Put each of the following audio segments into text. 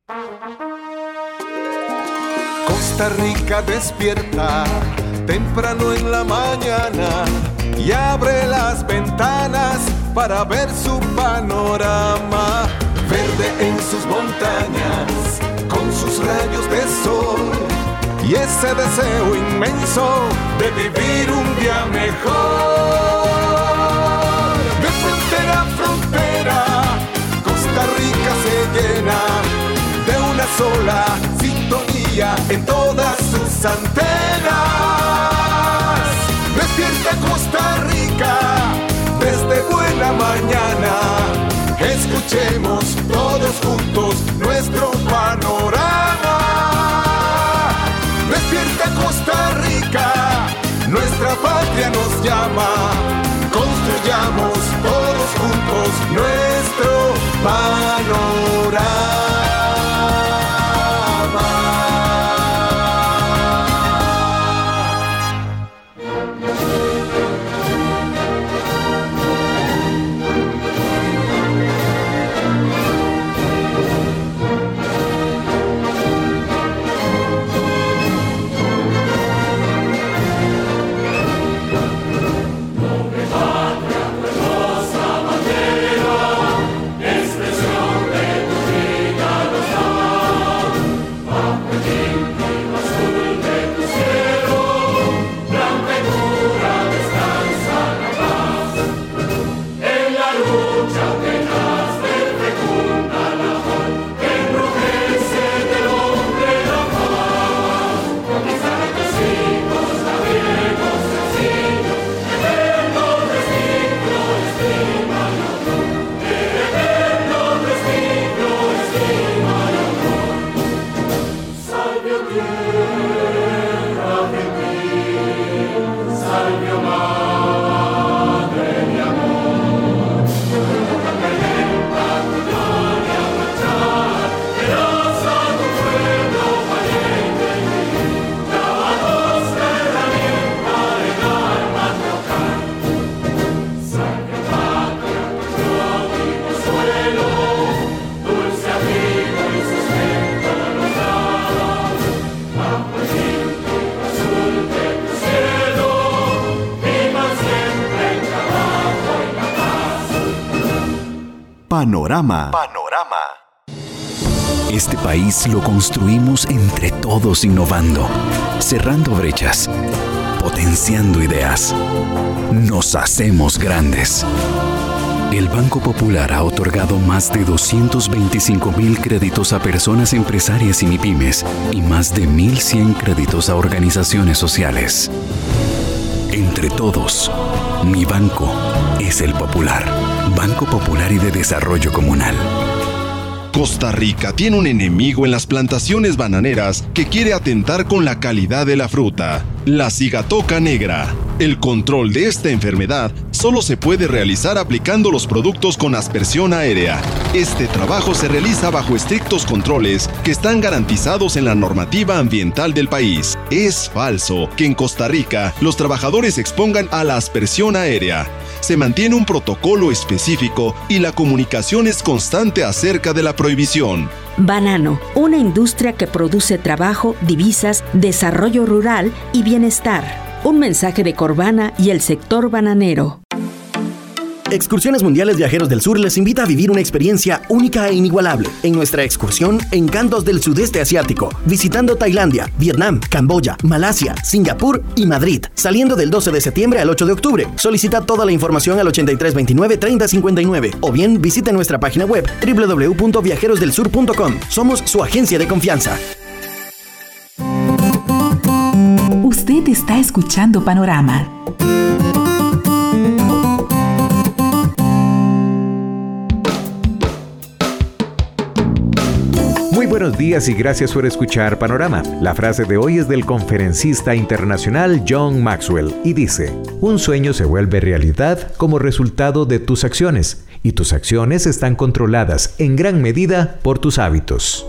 Costa Rica despierta temprano en la mañana y abre las ventanas para ver su panorama. Verde en sus montañas, con sus rayos de sol y ese deseo inmenso de vivir un día mejor. De frontera a frontera, Costa Rica se llena de una sola sintonía en todas sus antenas. Despierta Costa Rica desde buena mañana. Escuchemos todos juntos nuestro panorama. Despierta Costa Rica, nuestra patria nos llama. Construyamos todos juntos nuestro panorama. Panorama. Este país lo construimos entre todos innovando, cerrando brechas, potenciando ideas. Nos hacemos grandes. El Banco Popular ha otorgado más de 225,000 créditos a personas empresarias y MIPYMES y más de 1,100 créditos a organizaciones sociales. Entre todos, mi banco es el Popular. Banco Popular y de Desarrollo Comunal. Costa Rica tiene un enemigo en las plantaciones bananeras que quiere atentar con la calidad de la fruta, la cigatoca negra. El control de esta enfermedad solo se puede realizar aplicando los productos con aspersión aérea. Este trabajo se realiza bajo estrictos controles que están garantizados en la normativa ambiental del país. Es falso que en Costa Rica los trabajadores se expongan a la aspersión aérea. Se mantiene un protocolo específico y la comunicación es constante acerca de la prohibición. Banano, una industria que produce trabajo, divisas, desarrollo rural y bienestar. Un mensaje de Corbana y el sector bananero. Excursiones Mundiales Viajeros del Sur les invita a vivir una experiencia única e inigualable en nuestra excursión Encantos del Sudeste Asiático, visitando Tailandia, Vietnam, Camboya, Malasia, Singapur y Madrid, saliendo del 12 de septiembre al 8 de octubre. Solicita toda la información al 8329-3059 o bien visite nuestra página web www.viajerosdelsur.com. Somos su agencia de confianza. Usted está escuchando Panorama. Muy buenos días y gracias por escuchar Panorama. La frase de hoy es del conferencista internacional John Maxwell y dice: un sueño se vuelve realidad como resultado de tus acciones, y tus acciones están controladas en gran medida por tus hábitos.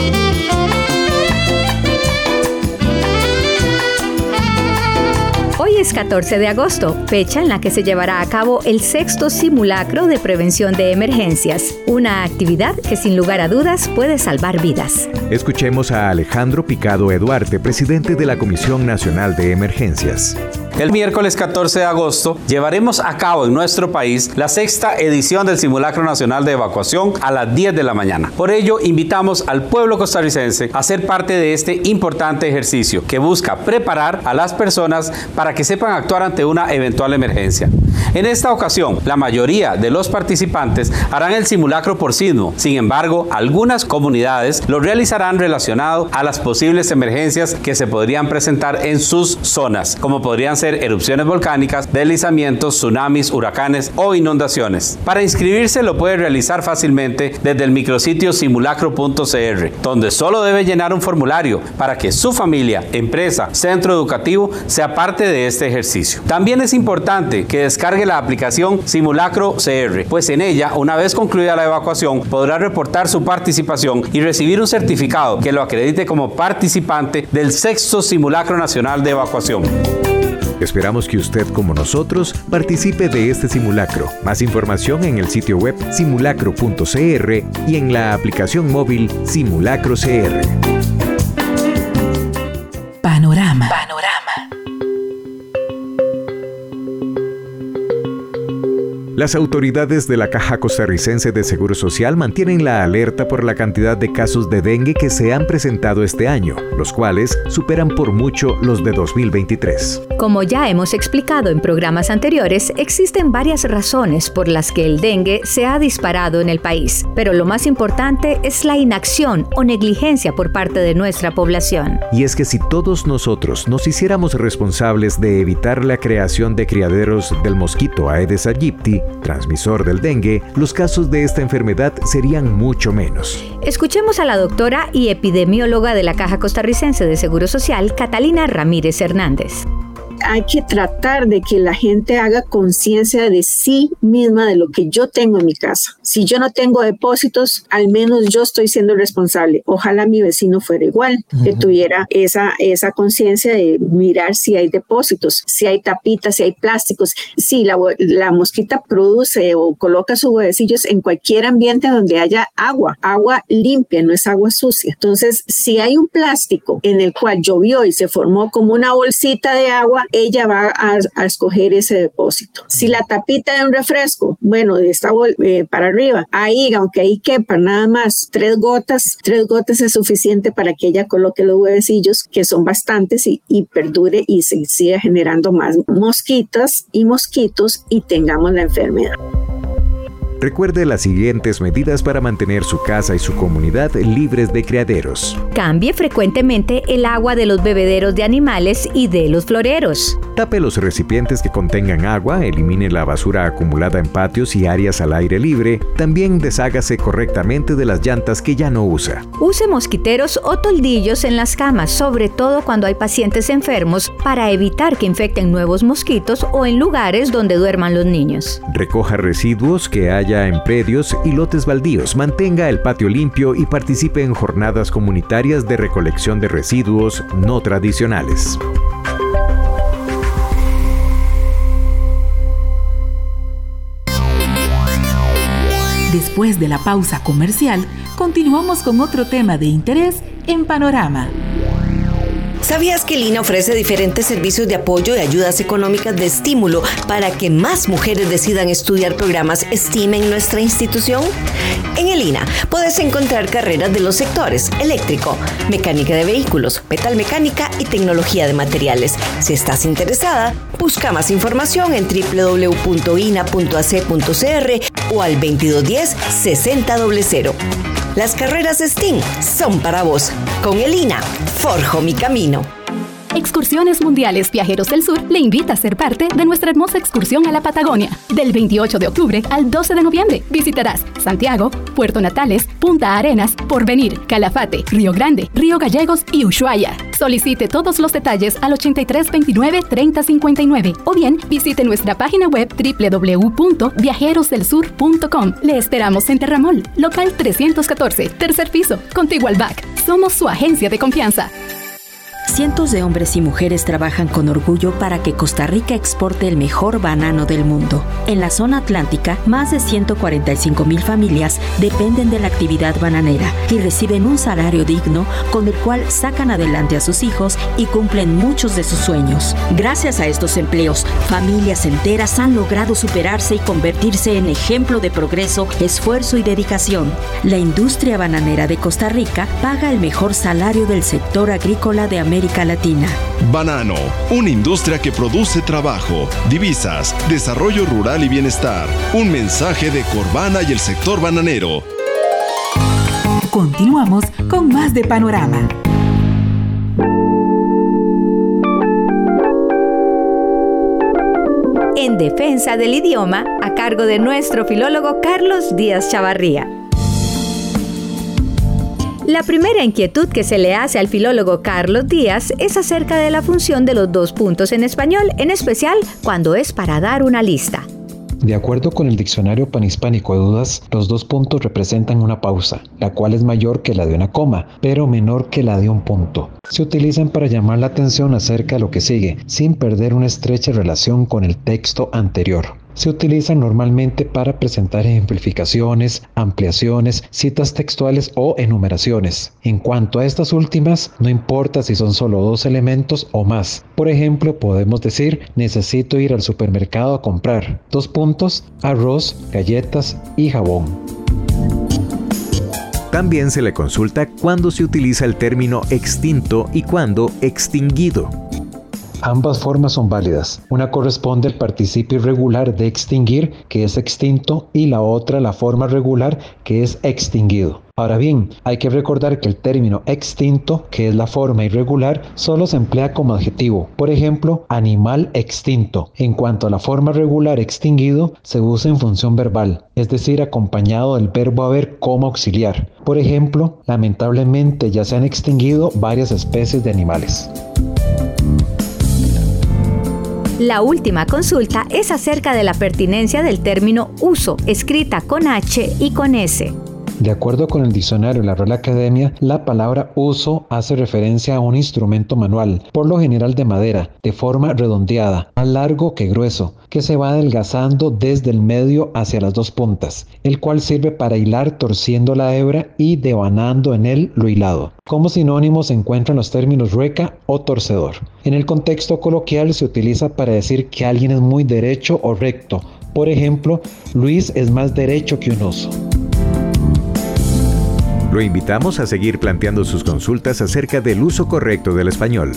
Hoy Hoy es 14 de agosto, fecha en la que se llevará a cabo el 6º simulacro de prevención de emergencias, una actividad que sin lugar a dudas puede salvar vidas. Escuchemos a Alejandro Picado Eduarte, presidente de la Comisión Nacional de Emergencias. El miércoles 14 de agosto llevaremos a cabo en nuestro país la 6ª edición del Simulacro Nacional de Evacuación a las 10 de la mañana. Por ello, invitamos al pueblo costarricense a ser parte de este importante ejercicio que busca preparar a las personas para que sepan actuar ante una eventual emergencia. En esta ocasión, la mayoría de los participantes harán el simulacro por sismo. Sin embargo, algunas comunidades lo realizarán relacionado a las posibles emergencias que se podrían presentar en sus zonas, como podrían ser erupciones volcánicas, deslizamientos, tsunamis, huracanes o inundaciones. Para inscribirse lo puede realizar fácilmente desde el micrositio simulacro.cr, donde solo debe llenar un formulario para que su familia, empresa, centro educativo sea parte de este ejercicio. También es importante que descargue la aplicación Simulacro CR, pues en ella, una vez concluida la evacuación, podrá reportar su participación y recibir un certificado que lo acredite como participante del 6º Simulacro Nacional de Evacuación. Esperamos que usted, como nosotros, participe de este simulacro. Más información en el sitio web simulacro.cr y en la aplicación móvil Simulacro CR. Panorama. Las autoridades de la Caja Costarricense de Seguro Social mantienen la alerta por la cantidad de casos de dengue que se han presentado este año, los cuales superan por mucho los de 2023. Como ya hemos explicado en programas anteriores, existen varias razones por las que el dengue se ha disparado en el país, pero lo más importante es la inacción o negligencia por parte de nuestra población. Y es que si todos nosotros nos hiciéramos responsables de evitar la creación de criaderos del mosquito Aedes aegypti, transmisor del dengue, los casos de esta enfermedad serían mucho menos. Escuchemos a la doctora y epidemióloga de la Caja Costarricense de Seguro Social, Catalina Ramírez Hernández. Hay que tratar de que la gente haga conciencia de sí misma, de lo que yo tengo en mi casa. Si yo no tengo depósitos, al menos yo estoy siendo responsable. Ojalá mi vecino fuera igual, que tuviera esa conciencia de mirar si hay depósitos, si hay tapitas, si hay plásticos. Si la mosquita produce o coloca sus huevecillos en cualquier ambiente donde haya agua limpia, no es agua sucia. Entonces, si hay un plástico en el cual llovió y se formó como una bolsita de agua, ella va a escoger ese depósito. Si la tapita de un refresco, bueno, de esta para arriba, ahí, aunque ahí quepa nada más 3 gotas es suficiente para que ella coloque los huevecillos, que son bastantes, y perdure y se siga generando más mosquitas y mosquitos y tengamos la enfermedad. Recuerde las siguientes medidas para mantener su casa y su comunidad libres de criaderos. Cambie frecuentemente el agua de los bebederos de animales y de los floreros. Tape los recipientes que contengan agua, elimine la basura acumulada en patios y áreas al aire libre. También deshágase correctamente de las llantas que ya no usa. Use mosquiteros o toldillos en las camas, sobre todo cuando hay pacientes enfermos, para evitar que infecten nuevos mosquitos o en lugares donde duerman los niños. Recoja residuos que haya en predios y lotes baldíos, mantenga el patio limpio y participe en jornadas comunitarias de recolección de residuos no tradicionales. Después de la pausa comercial, continuamos con otro tema de interés en Panorama. ¿Sabías que el INA ofrece diferentes servicios de apoyo y ayudas económicas de estímulo para que más mujeres decidan estudiar programas STEAM en nuestra institución? En el INA puedes encontrar carreras de los sectores eléctrico, mecánica de vehículos, metalmecánica y tecnología de materiales. Si estás interesada, busca más información en www.ina.ac.cr o al 2210-6000. Las carreras STEAM son para vos. Con el INA, forjo mi camino. Excursiones Mundiales Viajeros del Sur le invita a ser parte de nuestra hermosa excursión a la Patagonia. Del 28 de octubre al 12 de noviembre visitarás Santiago, Puerto Natales, Punta Arenas, Porvenir, Calafate, Río Grande, Río Gallegos y Ushuaia. Solicite todos los detalles al 8329-3059 o bien visite nuestra página web www.viajerosdelsur.com. Le esperamos en Terramol, local 314, tercer piso, contigo al BAC. Somos su agencia de confianza. Cientos de hombres y mujeres trabajan con orgullo para que Costa Rica exporte el mejor banano del mundo. En la zona atlántica, más de 145,000 familias dependen de la actividad bananera y reciben un salario digno con el cual sacan adelante a sus hijos y cumplen muchos de sus sueños. Gracias a estos empleos, familias enteras han logrado superarse y convertirse en ejemplo de progreso, esfuerzo y dedicación. La industria bananera de Costa Rica paga el mejor salario del sector agrícola de América Latina. Banano, una industria que produce trabajo, divisas, desarrollo rural y bienestar. Un mensaje de Corvana y el sector bananero. Continuamos con más de Panorama. En defensa del idioma, a cargo de nuestro filólogo Carlos Díaz Chavarría. La primera inquietud que se le hace al filólogo Carlos Díaz es acerca de la función de los dos puntos en español, en especial cuando es para dar una lista. De acuerdo con el Diccionario Panhispánico de Dudas, los dos puntos representan una pausa, la cual es mayor que la de una coma, pero menor que la de un punto. Se utilizan para llamar la atención acerca de lo que sigue, sin perder una estrecha relación con el texto anterior. Se utilizan normalmente para presentar ejemplificaciones, ampliaciones, citas textuales o enumeraciones. En cuanto a estas últimas, no importa si son solo dos elementos o más. Por ejemplo, podemos decir, necesito ir al supermercado a comprar, arroz, galletas y jabón. También se le consulta cuándo se utiliza el término extinto y cuándo extinguido. Ambas formas son válidas. Una corresponde al participio irregular de extinguir, que es extinto, y la otra la forma regular, que es extinguido. Ahora bien, hay que recordar que el término extinto, que es la forma irregular, solo se emplea como adjetivo. Por ejemplo, animal extinto. En cuanto a la forma regular extinguido, se usa en función verbal, es decir, acompañado del verbo haber como auxiliar. Por ejemplo, lamentablemente ya se han extinguido varias especies de animales. La última consulta es acerca de la pertinencia del término uso, escrita con H y con S. De acuerdo con el diccionario de la Real Academia, la palabra uso hace referencia a un instrumento manual, por lo general de madera, de forma redondeada, más largo que grueso, que se va adelgazando desde el medio hacia las dos puntas, el cual sirve para hilar torciendo la hebra y devanando en él lo hilado. Como sinónimos se encuentran los términos rueca o torcedor. En el contexto coloquial se utiliza para decir que alguien es muy derecho o recto. Por ejemplo, Luis es más derecho que un oso. Lo invitamos a seguir planteando sus consultas acerca del uso correcto del español.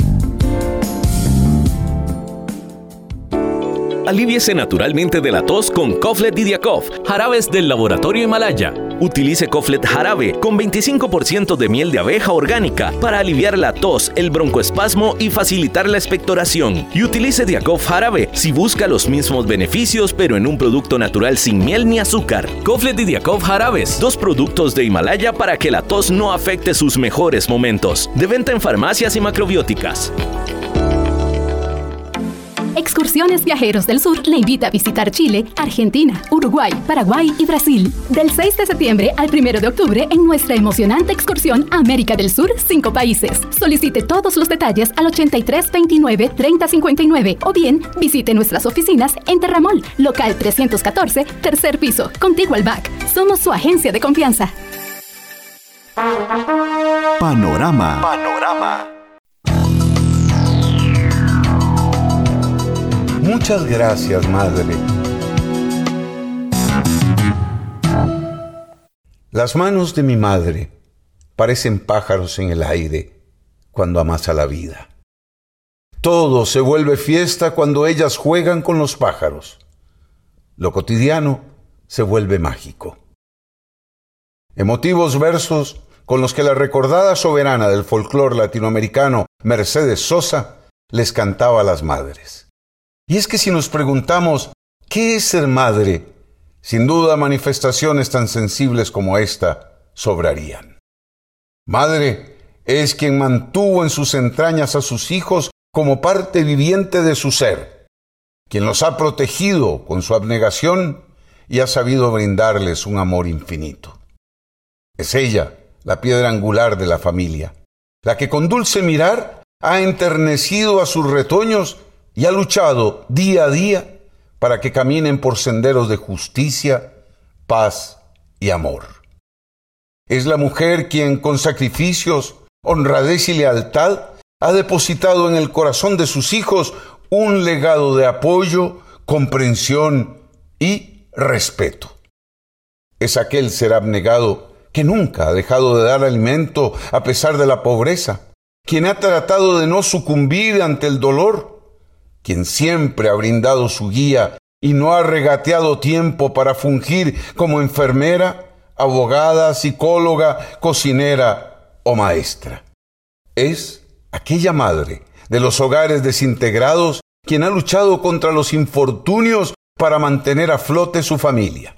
Alivíese naturalmente de la tos con Coflet Didiacof, jarabes del laboratorio Himalaya. Utilice Coflet jarabe con 25% de miel de abeja orgánica para aliviar la tos, el broncoespasmo y facilitar la expectoración. Y utilice Diacof jarabe si busca los mismos beneficios pero en un producto natural sin miel ni azúcar. Coflet y Diacof jarabes, 2 productos de Himalaya para que la tos no afecte sus mejores momentos. De venta en farmacias y macrobióticas. Excursiones Viajeros del Sur le invita a visitar Chile, Argentina, Uruguay, Paraguay y Brasil. Del 6 de septiembre al 1 de octubre en nuestra emocionante excursión América del Sur, 5 países. Solicite todos los detalles al 8329-3059 o bien visite nuestras oficinas en Terramol, local 314, tercer piso, contiguo al BAC. Somos su agencia de confianza. Panorama. Muchas gracias, madre. Las manos de mi madre parecen pájaros en el aire cuando amasa la vida. Todo se vuelve fiesta cuando ellas juegan con los pájaros. Lo cotidiano se vuelve mágico. Emotivos versos con los que la recordada soberana del folclore latinoamericano, Mercedes Sosa, les cantaba a las madres. Y es que si nos preguntamos, ¿qué es ser madre? Sin duda manifestaciones tan sensibles como esta sobrarían. Madre es quien mantuvo en sus entrañas a sus hijos como parte viviente de su ser, quien los ha protegido con su abnegación y ha sabido brindarles un amor infinito. Es ella la piedra angular de la familia, la que con dulce mirar ha enternecido a sus retoños y ha luchado día a día para que caminen por senderos de justicia, paz y amor. Es la mujer quien con sacrificios, honradez y lealtad ha depositado en el corazón de sus hijos un legado de apoyo, comprensión y respeto. Es aquel ser abnegado que nunca ha dejado de dar alimento a pesar de la pobreza, quien ha tratado de no sucumbir ante el dolor, quien siempre ha brindado su guía y no ha regateado tiempo para fungir como enfermera, abogada, psicóloga, cocinera o maestra. Es aquella madre de los hogares desintegrados quien ha luchado contra los infortunios para mantener a flote su familia.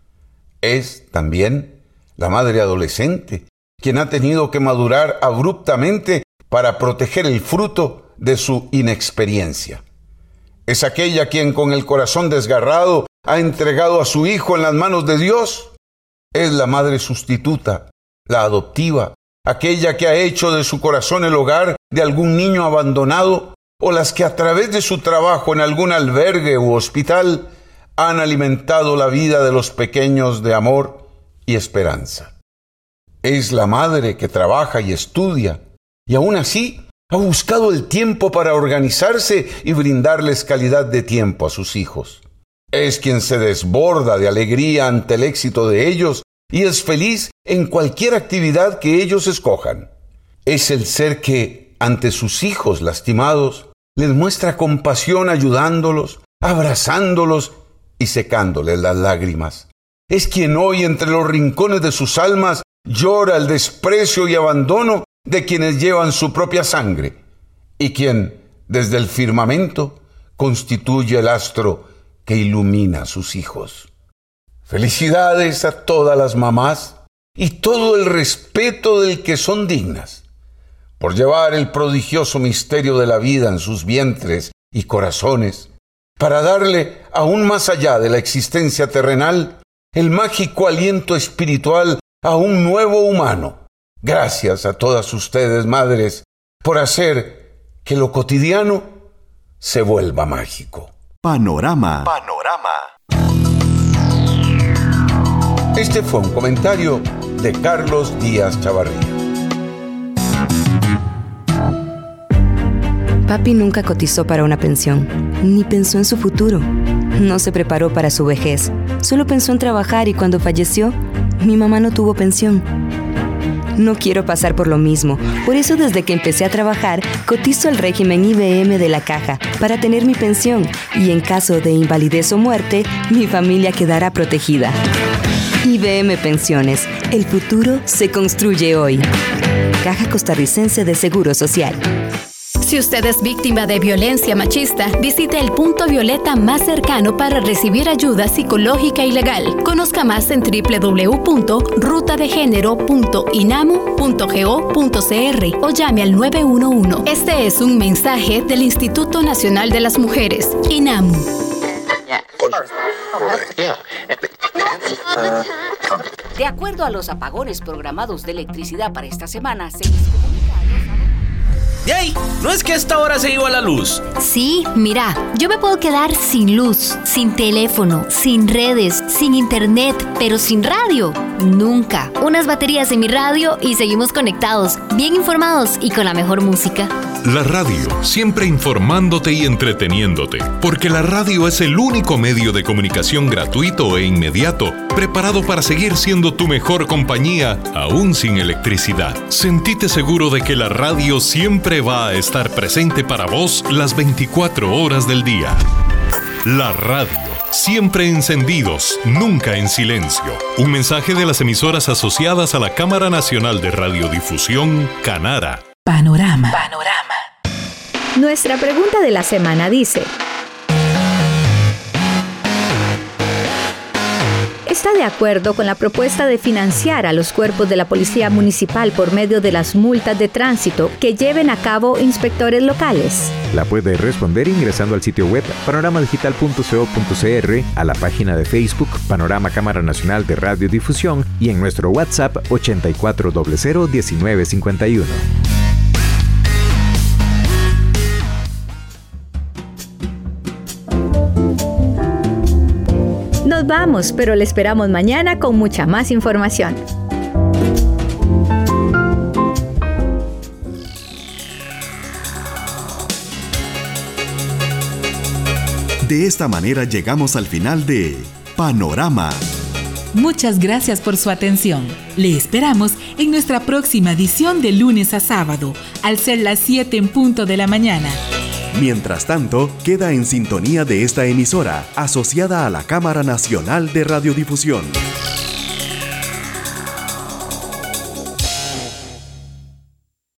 Es también la madre adolescente quien ha tenido que madurar abruptamente para proteger el fruto de su inexperiencia. Es aquella quien con el corazón desgarrado ha entregado a su hijo en las manos de Dios. Es la madre sustituta, la adoptiva, aquella que ha hecho de su corazón el hogar de algún niño abandonado, o las que a través de su trabajo en algún albergue u hospital han alimentado la vida de los pequeños de amor y esperanza. Es la madre que trabaja y estudia, y aún así ha buscado el tiempo para organizarse y brindarles calidad de tiempo a sus hijos. Es quien se desborda de alegría ante el éxito de ellos y es feliz en cualquier actividad que ellos escojan. Es el ser que, ante sus hijos lastimados, les muestra compasión ayudándolos, abrazándolos y secándoles las lágrimas. Es quien hoy entre los rincones de sus almas llora el desprecio y abandono de quienes llevan su propia sangre y quien, desde el firmamento, constituye el astro que ilumina a sus hijos. Felicidades a todas las mamás y todo el respeto del que son dignas, por llevar el prodigioso misterio de la vida en sus vientres y corazones, para darle, aún más allá de la existencia terrenal, el mágico aliento espiritual a un nuevo humano. Gracias a todas ustedes, madres, por hacer que lo cotidiano se vuelva mágico. Panorama. Este fue un comentario de Carlos Díaz Chavarría. Papi nunca cotizó para una pensión, ni pensó en su futuro. No se preparó para su vejez, solo pensó en trabajar y cuando falleció, mi mamá no tuvo pensión. No quiero pasar por lo mismo, por eso desde que empecé a trabajar, cotizo al régimen IBM de la Caja para tener mi pensión y en caso de invalidez o muerte, mi familia quedará protegida. IBM Pensiones, el futuro se construye hoy. Caja Costarricense de Seguro Social. Si usted es víctima de violencia machista, visite el punto violeta más cercano para recibir ayuda psicológica y legal. Conozca más en www.rutadegenero.inamu.go.cr o llame al 911. Este es un mensaje del Instituto Nacional de las Mujeres, INAMU. De acuerdo a los apagones programados de electricidad para esta semana, ¡Yay! ¿No es que a esta hora se iba la luz? Sí, mira, yo me puedo quedar sin luz, sin teléfono, sin redes, sin internet, pero sin radio. Nunca. Unas baterías en mi radio y seguimos conectados, bien informados y con la mejor música. La radio, siempre informándote y entreteniéndote, porque la radio es el único medio de comunicación gratuito e inmediato, preparado para seguir siendo tu mejor compañía, aún sin electricidad. Sentite seguro de que la radio siempre va a estar presente para vos las 24 horas del día. La radio, siempre encendidos, nunca en silencio. Un mensaje de las emisoras asociadas a la Cámara Nacional de Radiodifusión, Canara. Panorama. Nuestra pregunta de la semana dice: ¿está de acuerdo con la propuesta de financiar a los cuerpos de la Policía Municipal por medio de las multas de tránsito que lleven a cabo inspectores locales? La puede responder ingresando al sitio web panoramadigital.co.cr, a la página de Facebook Panorama Cámara Nacional de Radiodifusión y en nuestro WhatsApp 84001951. nos vamos, pero le esperamos mañana con mucha más información. De esta manera llegamos al final de Panorama. Muchas gracias por su atención. Le esperamos en nuestra próxima edición de lunes a sábado, al ser las 7 en punto de la mañana. Mientras tanto, queda en sintonía de esta emisora, asociada a la Cámara Nacional de Radiodifusión.